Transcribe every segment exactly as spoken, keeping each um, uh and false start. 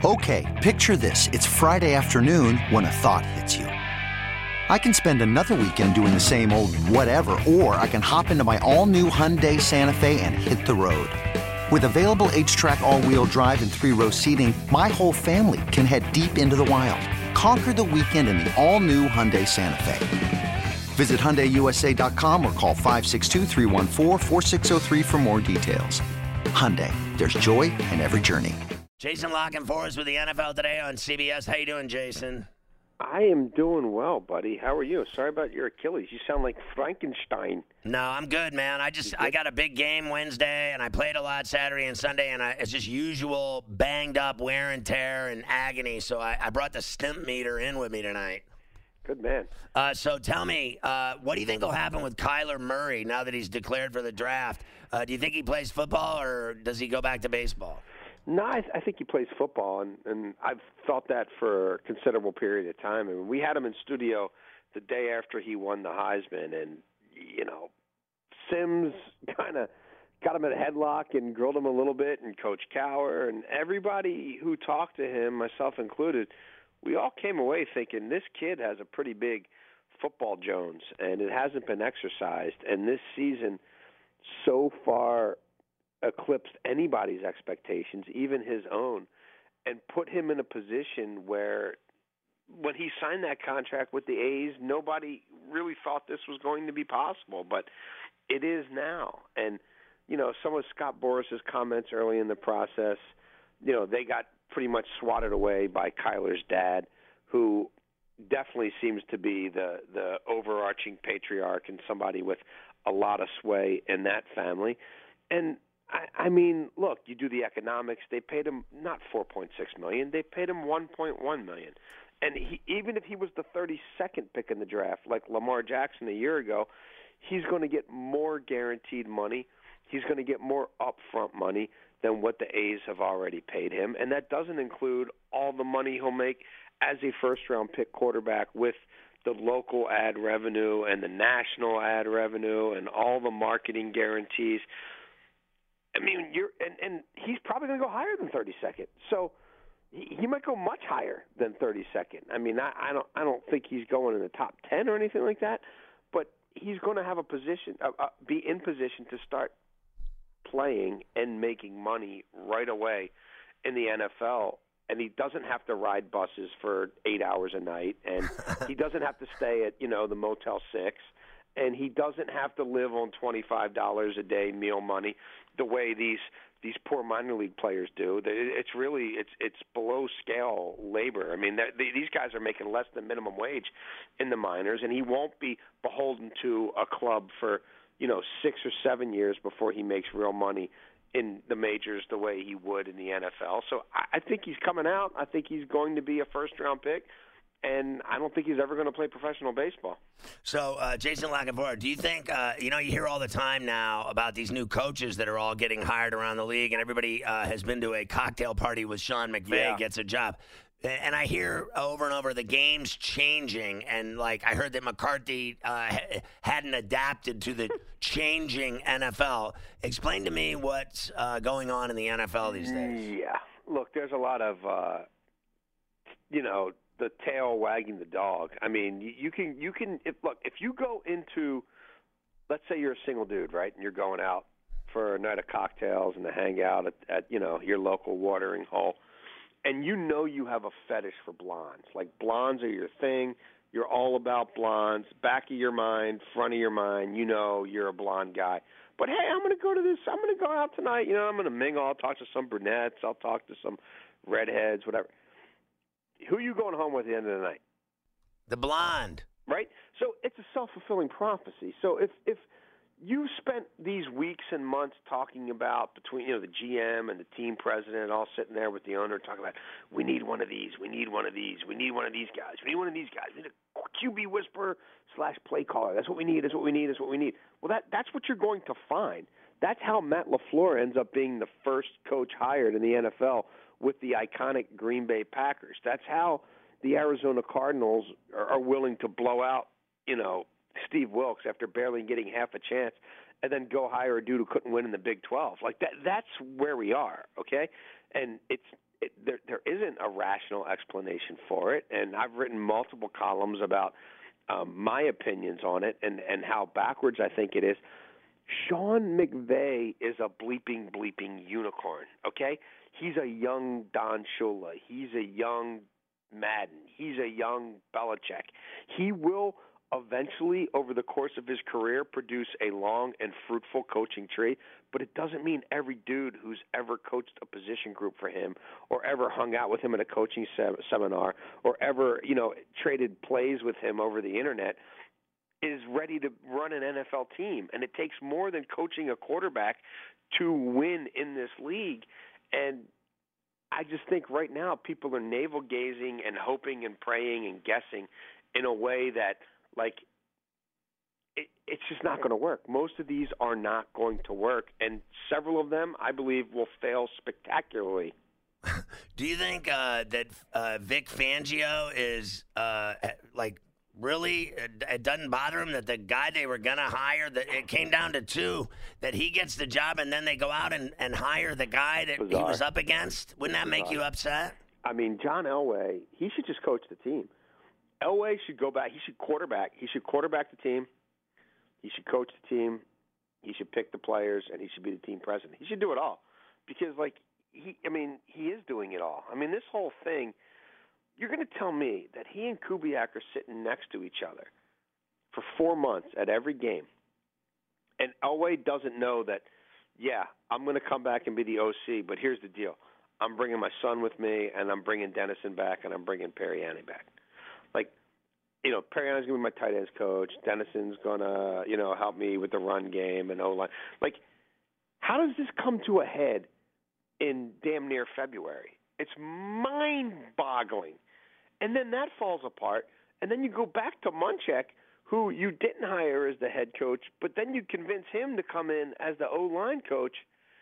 Okay, picture this. It's Friday afternoon when a thought hits you. I can spend another weekend doing the same old whatever, or I can hop into my all-new Hyundai Santa Fe and hit the road. With available H-Track all-wheel drive and three-row seating, my whole family can head deep into the wild. Conquer the weekend in the all-new Hyundai Santa Fe. Visit Hyundai U S A dot com or call five six two, three one four, four six zero three for more details. Hyundai, there's joy in every journey. Jason La Canfora with the N F L Today on C B S. How you doing, Jason? I am doing well, buddy. How are you? Sorry about your Achilles. You sound like Frankenstein. No, I'm good, man. I just I got a big game Wednesday, and I played a lot Saturday and Sunday, and I, it's just usual banged up wear and tear and agony. So I, I brought the stimp meter in with me tonight. Good man. Uh, so tell me, uh, what do you think will happen with Kyler Murray now that he's declared for the draft? Uh, do you think he plays football, or does he go back to baseball? No, I, I think he plays football, and, and I've thought that for a considerable period of time. I mean, we had him in studio the day after he won the Heisman, and, you know, Sims kind of got him in a headlock and grilled him a little bit, and Coach Cowher, and everybody who talked to him, myself included, we all came away thinking this kid has a pretty big football Jones, and it hasn't been exercised. And this season so far eclipsed anybody's expectations, even his own, and put him in a position where when he signed that contract with the A's, nobody really thought this was going to be possible, but it is now. And, you know, some of Scott Boras's comments early in the process, you know, they got pretty much swatted away by Kyler's dad, who definitely seems to be the, the overarching patriarch and somebody with a lot of sway in that family. And, I mean, look, you do the economics. They paid him not four point six million dollars. They paid him one point one million dollars. And he, even if he was the thirty-second pick in the draft, like Lamar Jackson a year ago, he's going to get more guaranteed money. He's going to get more upfront money than what the A's have already paid him. And that doesn't include all the money he'll make as a first-round pick quarterback with the local ad revenue and the national ad revenue and all the marketing guarantees. I mean, you're and, and he's probably going to go higher than thirty-second. So he, he might go much higher than thirty-second. I mean, I, I don't I don't think he's going in the top ten or anything like that, but he's going to have a position, uh, uh, be in position to start playing and making money right away in the N F L. And he doesn't have to ride buses for eight hours a night, and he doesn't have to stay at, you know, the Motel six. And he doesn't have to live on twenty-five dollars a day meal money the way these these poor minor league players do. It's really it's it's below scale labor. I mean, these guys are making less than minimum wage in the minors, and he won't be beholden to a club for, you know, six or seven years before he makes real money in the majors the way he would in the N F L. So I think he's coming out. I think he's going to be a first round pick. And I don't think he's ever going to play professional baseball. So, uh, Jason La Canfora, do you think, uh, you know, you hear all the time now about these new coaches that are all getting hired around the league, and everybody uh, has been to a cocktail party with Sean McVay, yeah. gets a job. And I hear over and over the game's changing, and, like, I heard that McCarthy uh, hadn't adapted to the changing N F L. Explain to me what's uh, going on in the N F L these days. Yeah. Look, there's a lot of, uh, you know, the tail wagging the dog. I mean, you can you can if, look if you go into, let's say you're a single dude, right, and you're going out for a night of cocktails and to hang out at, at you know your local watering hole, and you know you have a fetish for blondes. Like blondes are your thing. You're all about blondes. Back of your mind, front of your mind, you know you're a blonde guy. But hey, I'm going to go to this. I'm going to go out tonight. You know, I'm going to mingle. I'll talk to some brunettes. I'll talk to some redheads, whatever. Who are you going home with at the end of the night? The blonde. Right? So it's a self-fulfilling prophecy. So if if you spent these weeks and months talking about between, you know, the G M and the team president all sitting there with the owner talking about, we need one of these, we need one of these, we need one of these guys, we need one of these guys, we need a Q B whisperer slash play caller. That's what we need, that's what we need, that's what we need. Well, that that's what you're going to find. That's how Matt LaFleur ends up being the first coach hired in the N F L with the iconic Green Bay Packers. That's how the Arizona Cardinals are, are willing to blow out, you know, Steve Wilkes after barely getting half a chance and then go hire a dude who couldn't win in the Big twelve. Like that, that's where we are, okay? And it's it, there there isn't a rational explanation for it, and I've written multiple columns about um, my opinions on it and and how backwards I think it is. Sean McVay is a bleeping bleeping unicorn. Okay, he's a young Don Shula. He's a young Madden. He's a young Belichick. He will eventually, over the course of his career, produce a long and fruitful coaching tree, but it doesn't mean every dude who's ever coached a position group for him or ever hung out with him at a coaching se- seminar or ever, you know, traded plays with him over the internet is ready to run an N F L team. And it takes more than coaching a quarterback to win in this league. And I just think right now people are navel-gazing and hoping and praying and guessing in a way that, like, it, it's just not going to work. Most of these are not going to work, and several of them, I believe, will fail spectacularly. Do you think uh, that uh, Vic Fangio is, uh, like, really, it doesn't bother him that the guy they were going to hire, that it came down to two, that he gets the job and then they go out and, and hire the guy that Bizarre. he was up against? Wouldn't that Bizarre. make you upset? I mean, John Elway, he should just coach the team. Elway should go back. He should quarterback. He should quarterback the team. He should coach the team. He should pick the players, and he should be the team president. He should do it all because, like, he. I mean, he is doing it all. I mean, this whole thing, you're going to tell me that he and Kubiak are sitting next to each other for four months at every game, and Elway doesn't know that, yeah, I'm going to come back and be the O C, but here's the deal. I'm bringing my son with me, and I'm bringing Dennison back, and I'm bringing Perriani back. Like, you know, Perriani's going to be my tight ends coach. Dennison's going to, you know, help me with the run game and O-line. Like, how does this come to a head in damn near February? It's mind-boggling. And then that falls apart. And then you go back to Munchak, who you didn't hire as the head coach, but then you convince him to come in as the O-line coach.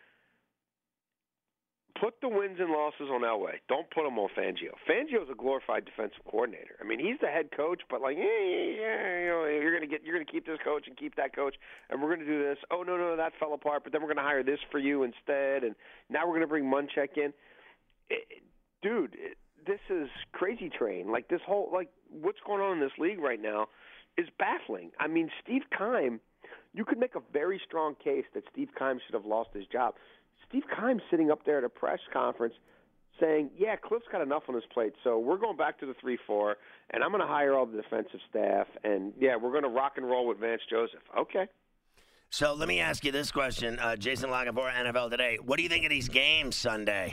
Put the wins and losses on Elway. Don't put them on Fangio. Fangio's a glorified defensive coordinator. I mean, he's the head coach, but like, yeah, yeah, you know, you're gonna get, you're gonna keep this coach and keep that coach, and we're gonna do this. Oh no, no, that fell apart. But then we're gonna hire this for you instead, and now we're gonna bring Munchak in. It, dude, it, this is crazy train. Like this whole, like what's going on in this league right now is baffling. I mean, Steve Keim, you could make a very strong case that Steve Keim should have lost his job. Steve Keim's sitting up there at a press conference saying, yeah, Cliff's got enough on his plate, so we're going back to the three four, and I'm going to hire all the defensive staff, and, yeah, we're going to rock and roll with Vance Joseph. Okay. So let me ask you this question. Uh, Jason La Canfora, N F L Today. What do you think of these games Sunday?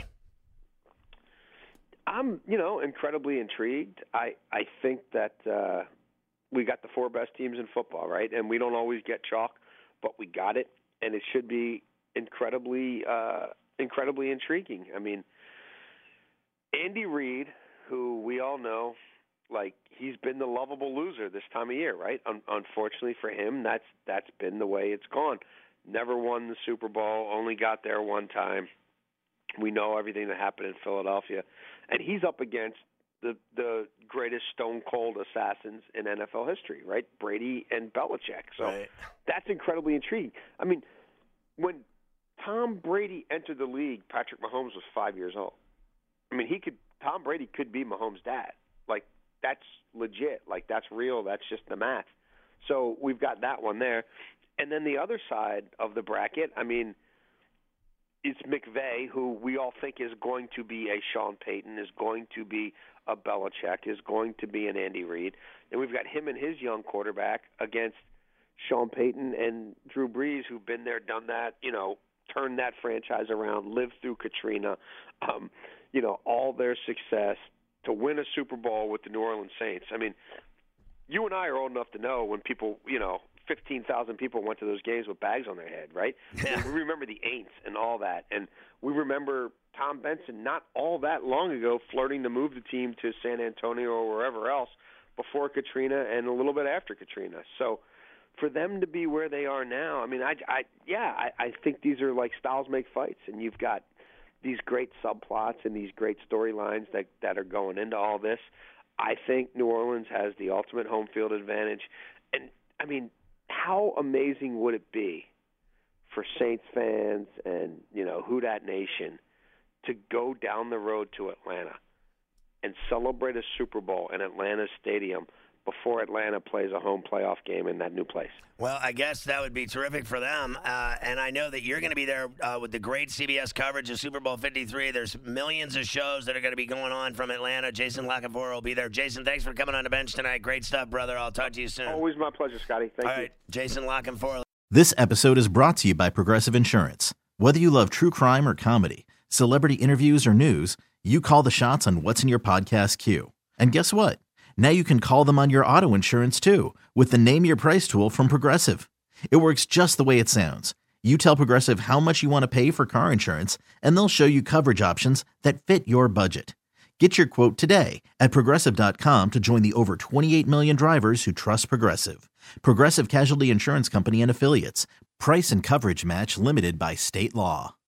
I'm, you know, incredibly intrigued. I, I think that uh, we got the four best teams in football, right? And we don't always get chalk, but we got it, and it should be incredibly, uh, incredibly intriguing. I mean, Andy Reid, who we all know, like he's been the lovable loser this time of year, right? Un- unfortunately for him, that's that's been the way it's gone. Never won the Super Bowl, only got there one time. We know everything that happened in Philadelphia, and he's up against the the greatest stone cold assassins in N F L history, right? Brady and Belichick. So right. That's incredibly intriguing. I mean, when Tom Brady entered the league, Patrick Mahomes was five years old. I mean, he could. Tom Brady could be Mahomes' dad. Like, that's legit. Like, that's real. That's just the math. So we've got that one there. And then the other side of the bracket, I mean, it's McVay, who we all think is going to be a Sean Payton, is going to be a Belichick, is going to be an Andy Reid. And we've got him and his young quarterback against Sean Payton and Drew Brees, who've been there, done that, you know, turned that franchise around, lived through Katrina, um, you know, all their success to win a Super Bowl with the New Orleans Saints. I mean, you and I are old enough to know when people, you know, fifteen thousand people went to those games with bags on their head, right? Yeah. We remember the Aints and all that. And we remember Tom Benson not all that long ago flirting to move the team to San Antonio or wherever else before Katrina and a little bit after Katrina. So for them to be where they are now, I mean, I, I yeah, I, I think these are like styles make fights, and you've got these great subplots and these great storylines that, that are going into all this. I think New Orleans has the ultimate home field advantage. And, I mean, how amazing would it be for Saints fans and, you know, Who Dat Nation to go down the road to Atlanta and celebrate a Super Bowl in Atlanta Stadium before Atlanta plays a home playoff game in that new place. Well, I guess that would be terrific for them. Uh, and I know that you're going to be there uh, with the great C B S coverage of Super Bowl fifty-three. There's millions of shows that are going to be going on from Atlanta. Jason LaCanfora will be there. Jason, thanks for coming on the bench tonight. Great stuff, brother. I'll talk to you soon. Always my pleasure, Scotty. Thank All you. right, Jason LaCanfora. This episode is brought to you by Progressive Insurance. Whether you love true crime or comedy, celebrity interviews or news, you call the shots on what's in your podcast queue. And guess what? Now you can call them on your auto insurance too with the Name Your Price tool from Progressive. It works just the way it sounds. You tell Progressive how much you want to pay for car insurance, and they'll show you coverage options that fit your budget. Get your quote today at Progressive dot com to join the over twenty-eight million drivers who trust Progressive. Progressive Casualty Insurance Company and Affiliates. Price and coverage match limited by state law.